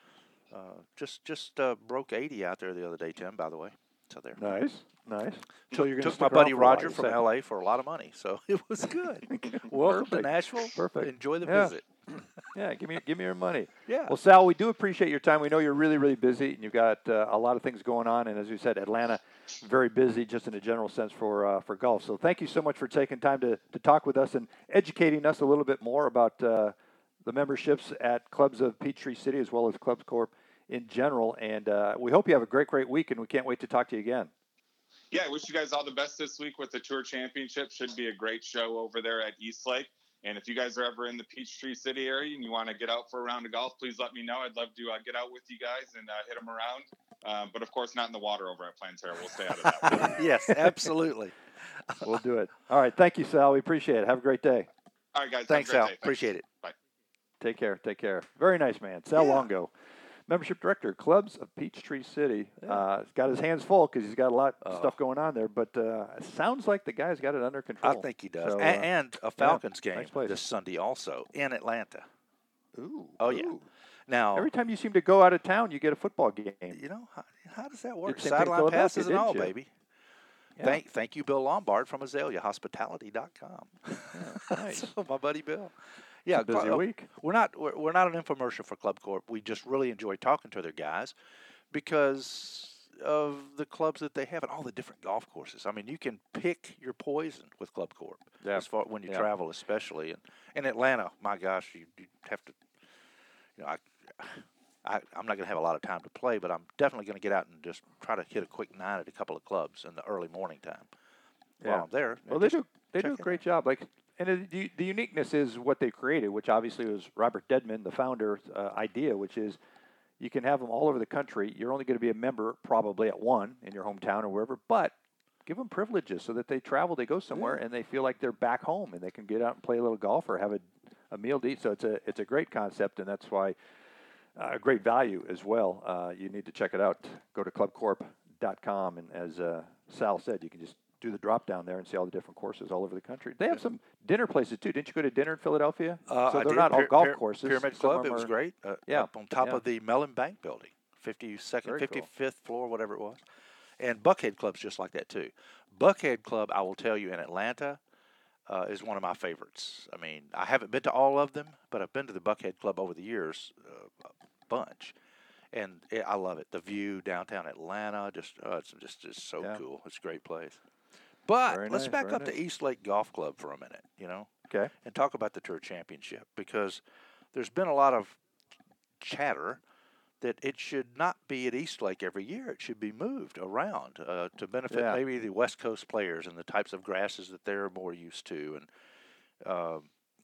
uh, just just uh, broke eighty out there the other day, Tim, by the way. So there. Nice, nice. So you're going to Took my buddy Roger from L A for a lot of money, so it was good. Welcome to Perfect. Nashville. Perfect. Enjoy the Yeah. visit. Yeah, give me give me your money. Yeah. Well, Sal, we do appreciate your time. We know you're really, really busy, and you've got uh, a lot of things going on. And as you said, Atlanta, very busy, just in a general sense for uh, for golf. So thank you so much for taking time to, to talk with us and educating us a little bit more about uh, the memberships at clubs of Peachtree City as well as Clubs Corp in general. And uh, we hope you have a great, great week, and we can't wait to talk to you again. Yeah, I wish you guys all the best this week with the Tour Championship. Should be a great show over there at Eastlake. And if you guys are ever in the Peachtree City area and you want to get out for a round of golf, please let me know. I'd love to uh, get out with you guys and uh, hit them around. Um, but, of course, not in the water over at Planterra. We'll stay out of that one. Yes, absolutely. We'll do it. All right. Thank you, Sal. We appreciate it. Have a great day. All right, guys. Thanks, have a great Sal. day. Thanks. Appreciate it. Bye. Take care. Take care. Very nice man. Sal Yeah. Longo, membership director, Clubs of Peachtree City. Yeah. Uh, he's got his hands full because he's got a lot of Oh. stuff going on there, but uh, it sounds like the guy's got it under control. I think he does. So, A- uh, and a Falcons game nice place. this Sunday also in Atlanta. Ooh. Oh, yeah. Ooh. Now, Every time you seem to go out of town, you get a football game. you know, how, how does that work? Did the same thing in Sideline Philadelphia, passes and didn't all, you? baby. Yeah. Thank, thank you, Bill Lombard from Azalea Hospitality dot com. Nice. So, my buddy Bill. Yeah, It's a busy Cl- uh, week. We're not we're, we're not an infomercial for Club Corp. We just really enjoy talking to their guys because of the clubs that they have and all the different golf courses. I mean, you can pick your poison with Club Corp. Yeah. As far when you Yeah. travel, especially and in Atlanta. My gosh, you, you have to. You know, I. I, I'm not going to have a lot of time to play, but I'm definitely going to get out and just try to hit a quick nine at a couple of clubs in the early morning time. Yeah. While I'm there, Well, they just do. They check do a it great out. job. Like, and it, the, the uniqueness is what they created, which obviously was Robert Dedman, the founder's uh, idea, which is you can have them all over the country. You're only going to be a member probably at one in your hometown or wherever, but give them privileges so that they travel, they go somewhere, and they feel like they're back home and they can get out and play a little golf or have a, a meal to eat. So it's a it's a great concept, and that's why a uh, great value as well. Uh, you need to check it out. Go to club corp dot com, and as uh, Sal said, you can just do the drop down there and see all the different courses all over the country. They have some dinner places too. Didn't you go to dinner in Philadelphia? Uh, so I they're did. not all Pyra- golf Pyra- courses. Pyramid Some Club, of it was are- great. Uh, Yeah, up on top yeah. of the Mellon Bank building, fifty-second, Very cool. fifty-fifth floor, whatever it was. And Buckhead Club's just like that too. Buckhead Club, I will tell you, in Atlanta, uh, is one of my favorites. I mean, I haven't been to all of them, but I've been to the Buckhead Club over the years uh, a bunch. And it, I love it. The view downtown Atlanta, just uh, it's just just so Yeah. cool. It's a great place. But Very let's nice, back very up nice. to East Lake Golf Club for a minute, you know, Okay. and talk about the Tour Championship, because there's been a lot of chatter that it should not be at East Lake every year. It should be moved around uh, to benefit Yeah. maybe the West Coast players and the types of grasses that they're more used to. And um,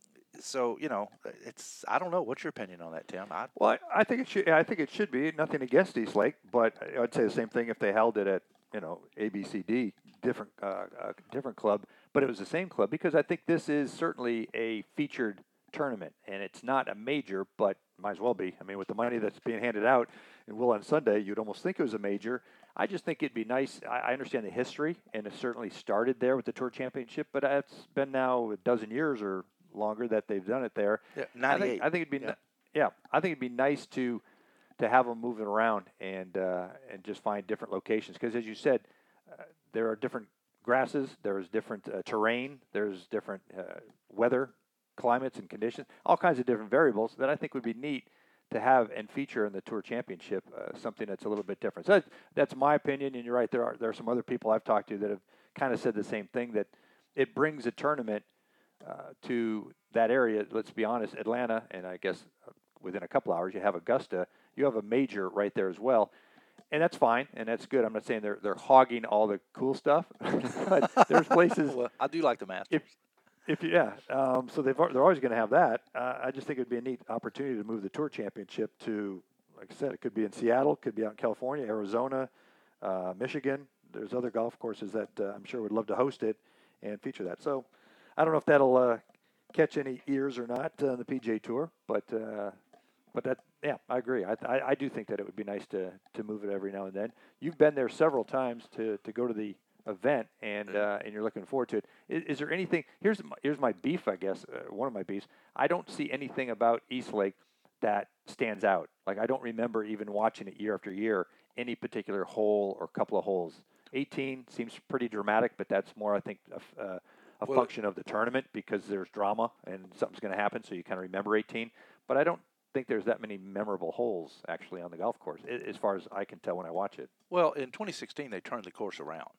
so, you know, it's I don't know. What's your opinion on that, Tim? I, Well, I, I think it should. I think it should be nothing against East Lake, but I'd say the same thing if they held it at you know A B C D, different uh, uh, different club, but it was the same club because I think this is certainly a featured tournament and it's not a major, but might as well be. I mean, with the money that's being handed out and Will on Sunday, you'd almost think it was a major. I just think it'd be nice. I, I understand the history, and it certainly started there with the Tour Championship, but it's been now a dozen years or longer that they've done it there. yeah, I think, ninety-eight. I think it'd be, Yeah. yeah. yeah, I think it'd be nice to to have them moving around and uh, and just find different locations because, as you said, uh, there are different grasses, there's different uh, terrain, there's different uh, weather, climates, and conditions, all kinds of different variables that I think would be neat to have and feature in the Tour Championship, uh, something that's a little bit different. So that's, that's my opinion, and you're right. There are there are some other people I've talked to that have kind of said the same thing, that it brings a tournament uh, to that area. Let's be honest, Atlanta, and I guess uh, within a couple hours you have Augusta. You have a major right there as well, and that's fine and that's good. I'm not saying they're they're hogging all the cool stuff, but there's places. Well, I do like the Masters. If if you, yeah, um, so they've they're always going to have that. Uh, I just think it'd be a neat opportunity to move the Tour Championship to, like I said, it could be in Seattle, could be out in California, Arizona, uh, Michigan. There's other golf courses that uh, I'm sure would love to host it and feature that. So I don't know if that'll uh, catch any ears or not on the P G A Tour, but uh, but that yeah, I agree. I, I I do think that it would be nice to to move it every now and then. You've been there several times to to go to the event, and uh, and you're looking forward to it. Is, is there anything? Here's my, here's my beef, I guess. Uh, one of my beefs. I don't see anything about East Lake that stands out. Like I don't remember even watching it year after year. Any particular hole or couple of holes. eighteen seems pretty dramatic, but that's more, I think, a, uh, a Well, function of the tournament because there's drama and something's going to happen, so you kind of remember eighteen. But I don't think there's that many memorable holes actually on the golf course, as far as I can tell when I watch it. Well, in twenty sixteen, they turned the course around.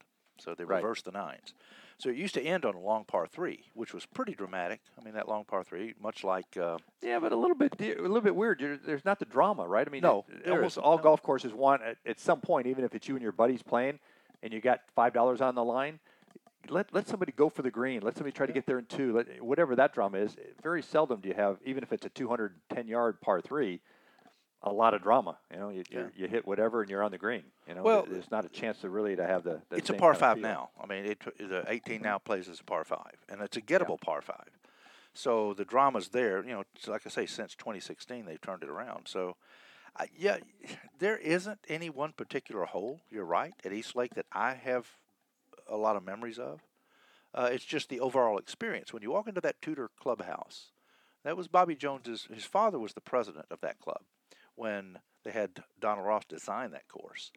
So they Right. reversed the nines. So it used to end on a long par three, which was pretty dramatic. I mean, that long par three, much like uh, Yeah, but a little bit de- a little bit weird. You're, there's not the drama, right? I mean, No, it- there almost isn't, all no. golf courses want at, at some point, even if it's you and your buddies playing, and you got five dollars on the line. Let let somebody go for the green. Let somebody try to get there in two. Let, whatever that drama is. Very seldom do you have, even if it's a two hundred ten yard par three, a lot of drama. You know, you Yeah. you hit whatever and you're on the green. You know, Well, there's not a chance to really to have the. the it's a same par kind of five feel. now. I mean, it, the eighteen now plays as a par five, and it's a gettable par five. So the drama's there. You know, it's like I say, since twenty sixteen they've turned it around. So, uh, yeah, there isn't any one particular hole. You're right at East Lake that I have a lot of memories of. Uh, it's just the overall experience. When you walk into that Tudor clubhouse, that was Bobby Jones's. His father was the president of that club when they had Donald Ross design that course.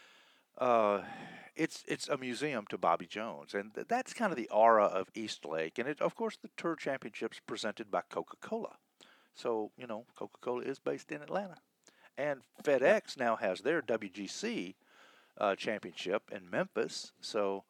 Uh, it's it's a museum to Bobby Jones, and th- that's kind of the aura of East Lake. And it, of course, the Tour Championships presented by Coca-Cola. So you know, Coca-Cola is based in Atlanta, and FedEx now has their W G C uh, championship in Memphis. So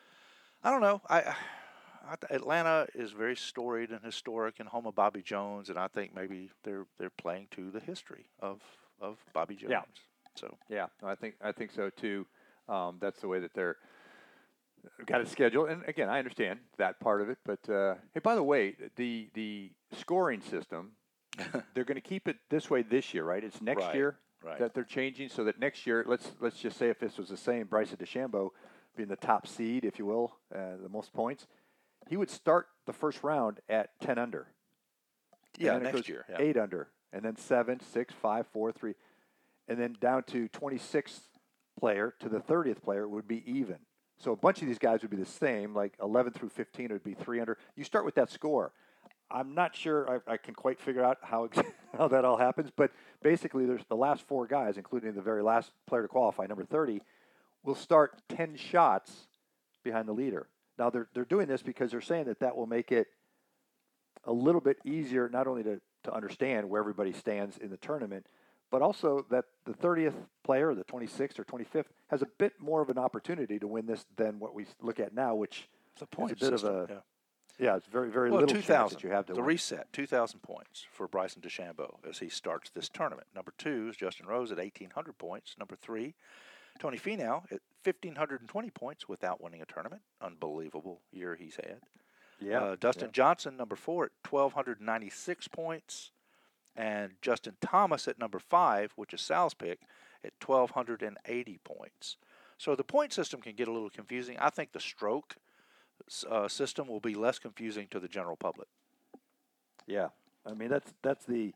I don't know. I, I Atlanta is very storied and historic, and home of Bobby Jones, and I think maybe they're they're playing to the history of of Bobby Jones. Yeah. So Yeah, I think I think so too. Um, that's the way that they're got it scheduled. And again, I understand that part of it. But uh, hey, by the way, the the scoring system, they're going to keep it this way this year, right? It's next Right, year right. that they're changing, so that next year, let's let's just say if this was the same, Bryson DeChambeau being the top seed, if you will, uh, the most points, he would start the first round at ten under. yeah, and then it next goes year. Yeah. eight under, and then seven, six, five, four, three, and then down to twenty-sixth player to the thirtieth player would be even. So a bunch of these guys would be the same, like eleven through fifteen would be three under. You start with that score. I'm not sure I, I can quite figure out how how that all happens, but basically there's the last four guys, including the very last player to qualify, number thirty, will start ten shots behind the leader. Now they're they're doing this because they're saying that that will make it a little bit easier, not only to, to understand where everybody stands in the tournament, but also that the thirtieth player, or the twenty-sixth or twenty-fifth, has a bit more of an opportunity to win this than what we look at now, which It's a point is a bit system. of a yeah. yeah, it's very very Well, little two chance thousand. that you have to the win. reset, two thousand points for Bryson DeChambeau as he starts this tournament. Number two is Justin Rose at eighteen hundred points. Number three, Tony Finau at fifteen twenty points without winning a tournament. Unbelievable year he's had. Yeah, Uh, Dustin yeah. Johnson, number four, at twelve ninety-six points. And Justin Thomas at number five, which is Sal's pick, at twelve eighty points. So the point system can get a little confusing. I think the stroke uh, system will be less confusing to the general public. Yeah, I mean that's that's the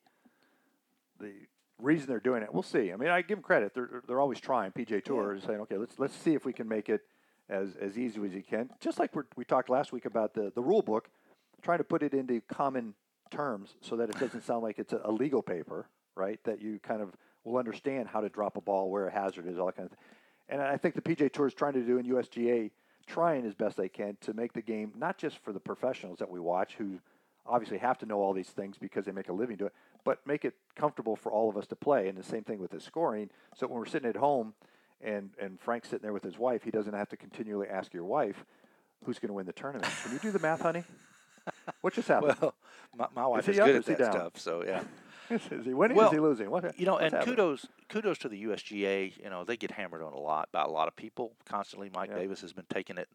the reason they're doing it. We'll see. I mean, I give them credit. They're they're always trying. P G A Tour is saying, okay, let's let's see if we can make it as as easy as you can. Just like we we talked last week about the the rule book, trying to put it into common terms so that it doesn't sound like it's a, a legal paper, right? That you kind of will understand how to drop a ball, where a hazard is, all that kind of thing. And I think the P G A Tour is trying to do, and U S G A trying as best they can to make the game not just for the professionals that we watch, who obviously have to know all these things because they make a living doing it, but make it comfortable for all of us to play. And the same thing with the scoring. So when we're sitting at home and, and Frank's sitting there with his wife, he doesn't have to continually ask your wife who's going to win the tournament. Can you do the math, honey? What just happened? Well, my, my wife he is up good or at is he that down? stuff, so yeah. Is he winning? Well, is he losing? What, You know, what's and happening? kudos kudos to the U S G A. You know, they get hammered on a lot by a lot of people constantly. Mike Yeah. Davis has been taking it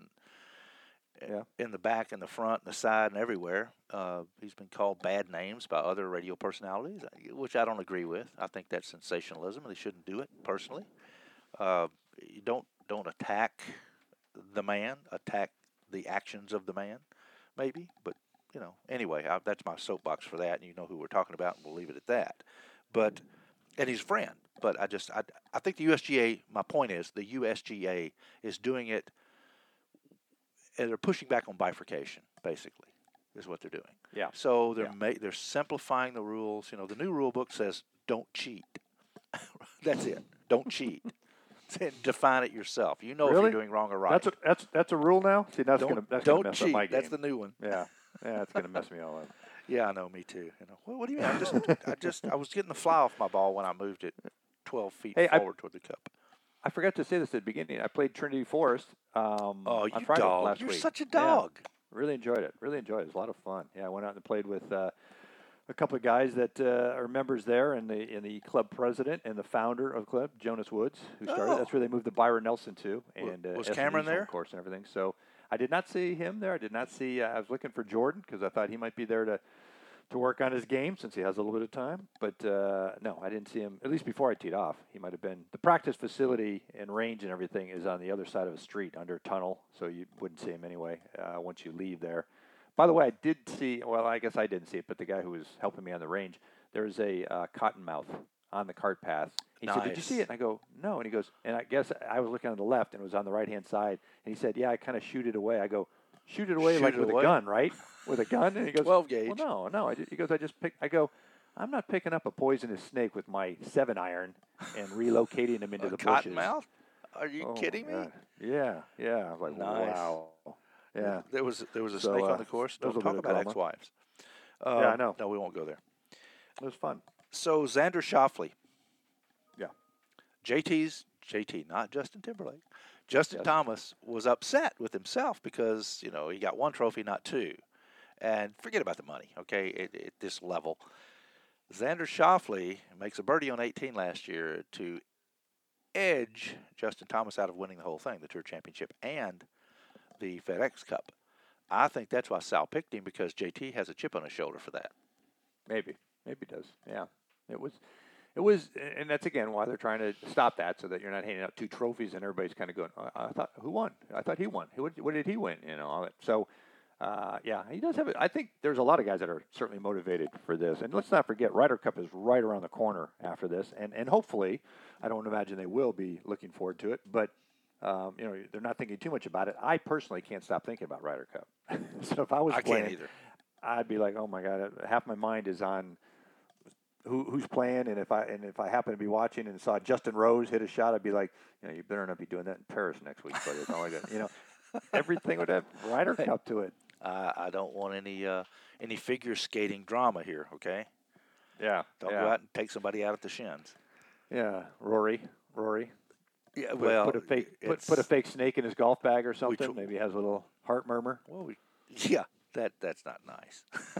in, Yeah. in the back, in the front, in the side, and everywhere. Uh, he's been called bad names by other radio personalities, which I don't agree with. I think that's sensationalism, and they shouldn't do it personally. Uh, you don't don't attack the man, attack the actions of the man, maybe. But you know, anyway, I, that's my soapbox for that, and you know who we're talking about, and we'll leave it at that. But and he's a friend. But I just I, I think the U S G A. My point is the U S G A is doing it, and they're pushing back on bifurcation. Basically, is what they're doing. Yeah. So they're Yeah. ma- they're simplifying the rules. You know, the new rule book says don't cheat. That's it. Don't cheat. Define it yourself. You know if Really? you're doing wrong or right. That's a, that's that's a rule now. See, that's don't gonna that's don't gonna mess cheat. up my game. That's the new one. Yeah, yeah, it's gonna mess me all up. Yeah, I know. Me too. You know, well, what do you mean? I just, I just, I was getting the fly off my ball when I moved it twelve feet Hey, I- forward toward the cup. I forgot to say this at the beginning. I played Trinity Forest um, Oh, on you Friday dog! last You're week. such a Yeah. dog. Really enjoyed it. Really enjoyed it. It was a lot of fun. Yeah, I went out and played with uh, a couple of guys that uh, are members there, and the and the club president and the founder of the club, Jonas Woods, who started. Oh. That's where they moved the Byron Nelson to, and uh, Was S and E's Cameron there? home course and everything. So I did not see him there. I did not see. Uh, I was looking for Jordan because I thought he might be there to to work on his game since he has a little bit of time. But uh, no, I didn't see him, at least before I teed off. He might have been. The practice facility and range and everything is on the other side of a street under a tunnel, so you wouldn't see him anyway uh, once you leave there. By the way, I did see, well, I guess I didn't see it, but the guy who was helping me on the range, there's a uh, cottonmouth on the cart path. He Nice. said, did you see it? And I go, no. And he goes, and I guess I was looking on the left and it was on the right-hand side. And he said, yeah, I kind of shoot it away. I go, shoot it away Shoot like it with away? a gun, right? With a gun? And he goes, twelve gauge. well, no, no. I just, he goes, I just picked, I go, I'm not picking up a poisonous snake with my seven iron and relocating him into A the bushes. cottonmouth? Are you Oh, my kidding me? God. Yeah, yeah. I was like, Nice. wow. Yeah. There was there was a So, snake uh, on the course. there was Don't a talk bit of about drama. ex-wives. Uh, Yeah, I know. No, we won't go there. It was fun. So Xander Schauffele. Yeah. J T's J T, not Justin Timberlake. Justin Yes. Thomas was upset with himself because, you know, he got one trophy, not two. And forget about the money, okay, at, at this level. Xander Schauffele makes a birdie on eighteen last year to edge Justin Thomas out of winning the whole thing, the Tour Championship and the FedEx Cup. I think that's why Sal picked him, because J T has a chip on his shoulder for that. Maybe. Maybe it does. Yeah. It was, it was, and that's again why they're trying to stop that so that you're not handing out two trophies and everybody's kind of going, I, I thought, who won? I thought he won. Who, what did he win? You know, all that. So, uh, yeah, he does have it. I think there's a lot of guys that are certainly motivated for this. And let's not forget, Ryder Cup is right around the corner after this. And, and hopefully, I don't imagine they will be looking forward to it, but, um, you know, they're not thinking too much about it. I personally can't stop thinking about Ryder Cup. So if I was I playing, can't either. I'd be like, oh my God, half my mind is on who who's playing, and if I and if I happen to be watching and saw Justin Rose hit a shot, I'd be like, you know, you better not be doing that in Paris next week, buddy. It's not like that. You know, everything would have Ryder Cup to it. I, I don't want any uh, any figure skating drama here, okay? Yeah, Don't yeah, go out and take somebody out at the shins. yeah. Rory, Rory. Yeah, Put, well, put a fake put, it's- put a fake snake in his golf bag or something. tr- Maybe he has a little heart murmur. Well, we, yeah, that that's not nice.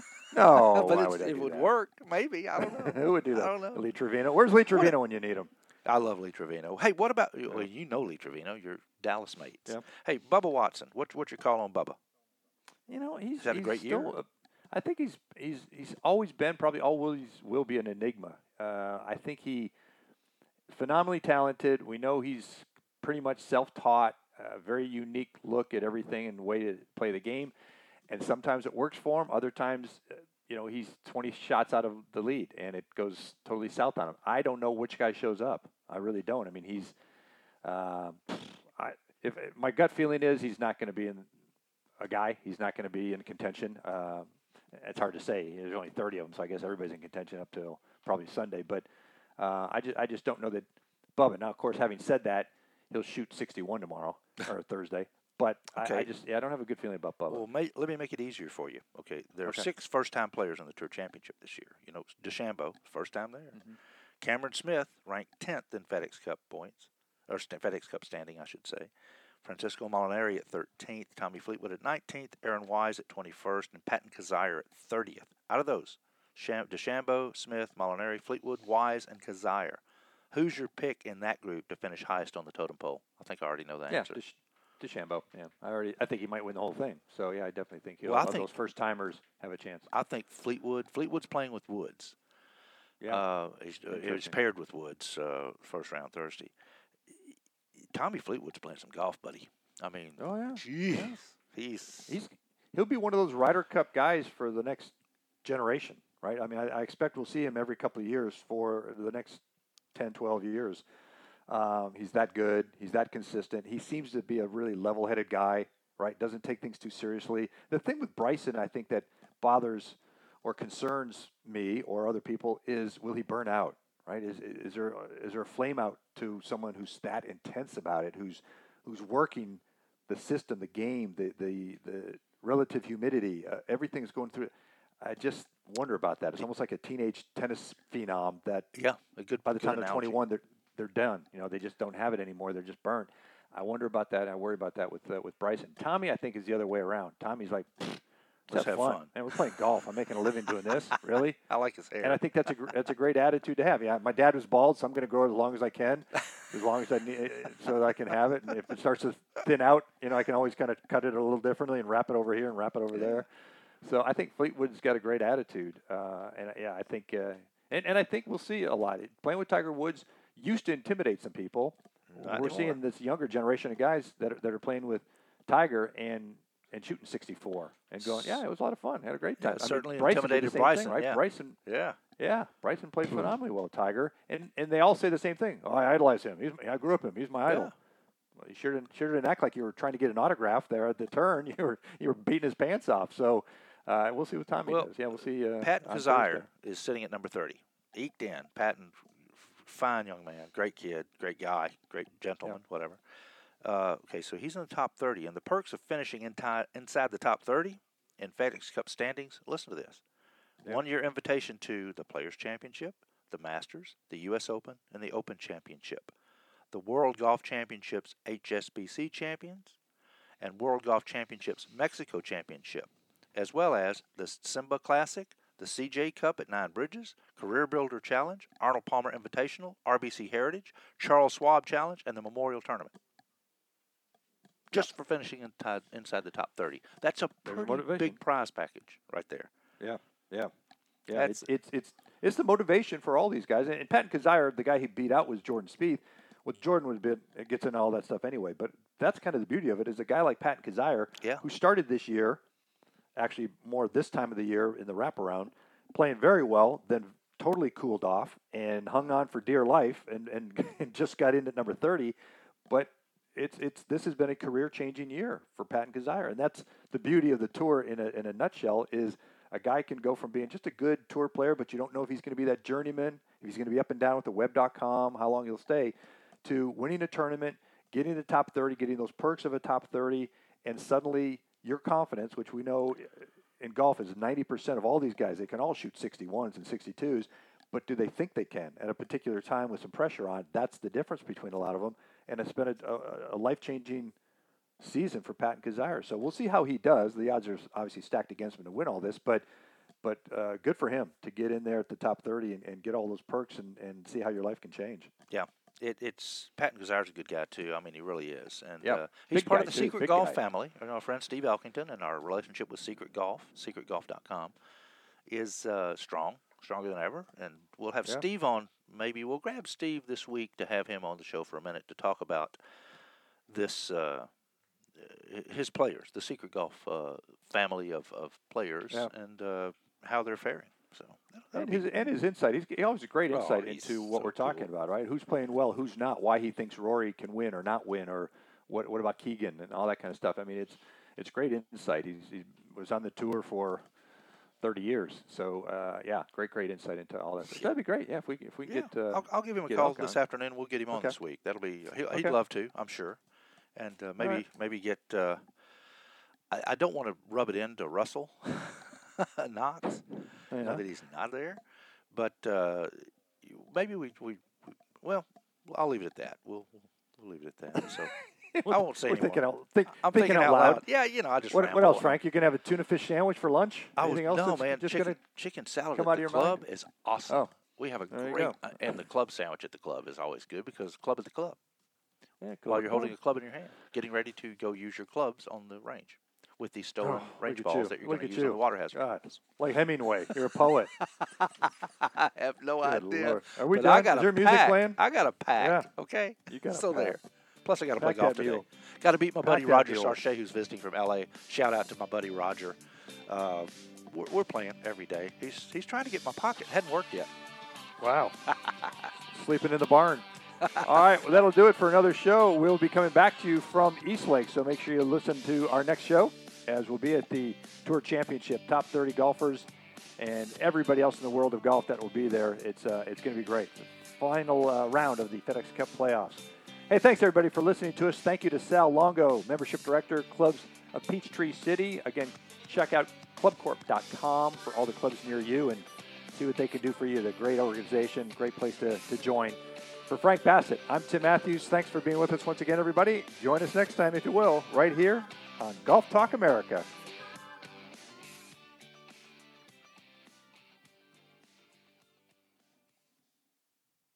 No, but why it's, would I it do would that? work, maybe. I don't know. Who would do that? I don't know. Lee Trevino. Where's Lee Trevino What? when you need him? I love Lee Trevino. Hey, what about well, you know Lee Trevino? You're Dallas mates. Yeah. Hey, Bubba Watson. What what's your call on Bubba? You know, he's had a he's great still, year? uh, I think he's he's he's always been, probably always will be an enigma. Uh, I think he phenomenally talented. We know he's pretty much self-taught, a very unique look at everything and way to play the game. And sometimes it works for him. Other times, uh, you know, he's twenty shots out of the lead and it goes totally south on him. I don't know which guy shows up. I really don't. I mean, he's, uh, I, if my gut feeling is he's not going to be in a guy. He's not going to be in contention. Uh, it's hard to say. There's only thirty of them, so I guess everybody's in contention up till probably Sunday. But uh, I just I just don't know that Bubba. Now, of course, having said that, he'll shoot sixty-one tomorrow or Thursday. But Okay. I, I just yeah, I don't have a good feeling about Bubba. Well, may, let me make it easier for you. Okay, there are Okay. six first-time players on the Tour Championship this year. You know, DeChambeau, first time there. Mm-hmm. Cameron Smith, ranked tenth in FedEx Cup points, or st- FedEx Cup standing, I should say. Francisco Molinari at thirteenth, Tommy Fleetwood at nineteenth, Aaron Wise at twenty-first, and Patton Kazire at thirtieth. Out of those, Sham- DeChambeau, Smith, Molinari, Fleetwood, Wise, and Kazire. Who's your pick in that group to finish highest on the totem pole? I think I already know the yeah, answer. Desch- DeChambeau. Yeah, I already I think he might win the whole thing. So yeah, I definitely think he'll. Well, I all think- those first timers have a chance. I think Fleetwood. Fleetwood's playing with Woods. Yeah. Uh, he's, uh, he was Interesting. paired with Woods uh, first round Thursday. Tommy Fleetwood's playing some golf, buddy. I mean, oh yeah. jeez, Yeah. he's He's he'll be one of those Ryder Cup guys for the next generation, right? I mean, I, I expect we'll see him every couple of years for the next ten, twelve years. Um, he's that good. He's that consistent. He seems to be a really level-headed guy, right? Doesn't take things too seriously. The thing with Bryson, I think that bothers or concerns me or other people is, will he burn out, right? Is is there is there a flame out to someone who's that intense about it, who's who's working the system, the game, the the, the relative humidity, uh, everything's going through it. I just wonder about that. It's almost like a teenage tennis phenom that yeah a good. by the good time they're analogy. twenty-one, they're they're done. You know, they just don't have it anymore. They're just burnt. I wonder about that. I worry about that with uh, with Bryson. Tommy, I think, is the other way around. Tommy's like, let's have fun. fun. And we're playing golf. I'm making a living doing this. Really? I like his hair. And I think that's a gr- that's a great attitude to have. Yeah, my dad was bald, so I'm going to grow it as long as I can, as long as I need, so that I can have it. And if it starts to thin out, you know, I can always kind of cut it a little differently and wrap it over here and wrap it over there. So I think Fleetwood's got a great attitude, uh, and yeah, I think, uh, and and I think we'll see a lot. Playing with Tiger Woods used to intimidate some people. Not We're anymore. seeing this younger generation of guys that are, that are playing with Tiger and and shooting sixty-four and going, yeah, it was a lot of fun. Had a great time. Yeah, I certainly mean, Bryson did the intimidated same Bryson, thing, right? yeah. Bryson, Yeah. yeah, Bryson played phenomenally well with Tiger, and and they all say the same thing. Oh, I idolize him. He's, I grew up with him. He's my idol. Yeah. Well, you sure didn't sure didn't act like you were trying to get an autograph there at the turn. You were you were beating his pants off. So uh, we'll see what Tommy Well, does. Yeah, we'll see. Uh, Patton on Kazire Thursday. is sitting at number thirty. Eked in. Patton, fine young man, great kid, great guy, great gentleman, Yeah. whatever. Uh, okay, so he's in the top thirty. And the perks of finishing in ti- inside the top thirty in FedEx Cup standings, listen to this. Yeah. One-year invitation to the Players' Championship, the Masters, the U S Open, and the Open Championship. The World Golf Championships H S B C Champions and World Golf Championships Mexico Championship, as well as the Simba Classic, the C J Cup at Nine Bridges, Career Builder Challenge, Arnold Palmer Invitational, R B C Heritage, Charles Schwab Challenge, and the Memorial Tournament. Just for finishing inside, inside the top thirty. That's a There's pretty motivation. big prize package right there. Yeah, yeah, yeah. That's- It's, it's it's it's the motivation for all these guys. And, and Patton Kazire, the guy he beat out was Jordan Spieth. With Jordan was a bit it gets into all that stuff anyway. But that's kind of the beauty of it is a guy like Patton Kazire, Yeah. who started this year, actually more this time of the year in the wraparound, playing very well, then totally cooled off and hung on for dear life, and and, and just got in at number thirty. But it's it's this has been a career-changing year for Patton Kazire, and that's the beauty of the tour in a in a nutshell. Is a guy can go from being just a good tour player, but you don't know if he's going to be that journeyman, if he's going to be up and down with the web dot com, how long he'll stay, to winning a tournament, getting the top thirty, getting those perks of a top thirty, and suddenly your confidence, which we know in golf is ninety percent of all these guys, they can all shoot sixty-ones and sixty-twos, but do they think they can at a particular time with some pressure on? That's the difference between a lot of them, and it's been a, a, a life-changing season for Patton Kazire. So we'll see how he does. The odds are obviously stacked against him to win all this, but but uh, good for him to get in there at the top thirty and, and get all those perks and, and see how your life can change. Yeah. It, it's Patton Kazire's a good guy too. I mean, he really is, and Yep. uh, he's Big part guy, of the too. Secret Big Golf guy. family. And our friend Steve Elkington and our relationship with Secret Golf, secret golf dot com, is uh, strong, stronger than ever. And we'll have Yeah. Steve on. Maybe we'll grab Steve this week to have him on the show for a minute to talk about this. Uh, his players, the Secret Golf uh, family of, of players, Yeah. and uh, how they're faring. So that'll And be- his, and his insight, he's, he always a great Oh, insight he's into what so we're talking cool. about, right? Who's playing well, who's not, why he thinks Rory can win or not win, or what what about Keegan and all that kind of stuff. I mean, it's it's great insight. He's, he was on the tour for thirty years, so uh, yeah, great great insight into all that. So that'd be great, yeah. If we if we Yeah, get, uh, I'll, I'll give him a get call Elk this on. afternoon. We'll get him on Okay. this week. That'll be he'll, Okay. he'd love to, I'm sure, and uh, maybe right. maybe get. Uh, I, I don't want to rub it into Russell Knox yeah. now that he's not there, but uh, maybe we, we we well I'll leave it at that. We'll we'll leave it at that. So I won't say We're anymore. thinking out, think, I'm thinking, out loud. Yeah, you know, I just What, what ramble. else, Frank? You gonna have a tuna fish sandwich for lunch? I was, Anything else? no, that's man. just Chicken, gonna chicken salad come at out the of your mind? club is awesome. Oh. We have a There you great, go. uh, and the club sandwich at the club is always good because club at the club. yeah, cool. While you're holding Cool. a club in your hand, getting ready to go use your clubs on the range with these stolen Oh, range look at balls you. that you're Look going to at use you. on the water hazard. God, like Hemingway, you're a poet. I have no Good idea. Lord. Are we but done? I got Is a there music pack. playing? I got a pack. Yeah. Okay. You got a Still pack. there. Plus, I got to play Pack golf that today. mule. Got to beat my buddy Pack that Roger mule. Sarche, who's visiting from L A. Shout out to my buddy Roger. Uh, we're, we're playing every day. He's he's trying to get my pocket. Hadn't worked yet. Wow. Sleeping in the barn. All right, well, that'll do it for another show. We'll be coming back to you from Eastlake, so make sure you listen to our next show, as we'll be at the Tour Championship, top thirty golfers, and everybody else in the world of golf that will be there. It's uh, it's going to be great. Final uh, round of the FedEx Cup playoffs. Hey, thanks, everybody, for listening to us. Thank you to Sal Longo, Membership Director, Clubs of Peachtree City. Again, check out club corp dot com for all the clubs near you and see what they can do for you. They're a great organization, great place to, to join. For Frank Bassett, I'm Tim Matthews. Thanks for being with us once again, everybody. Join us next time, if you will, right here on Golf Talk America.